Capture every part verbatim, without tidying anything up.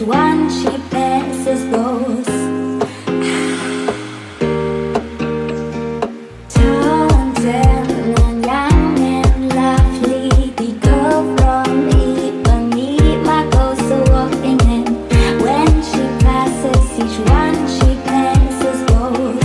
one she passes goes. Tall and tan and young and lovely, the girl from Ipanema goes walking in. When she passes, each one she passes goes.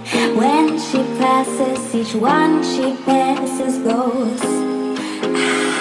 Each one she passes goes.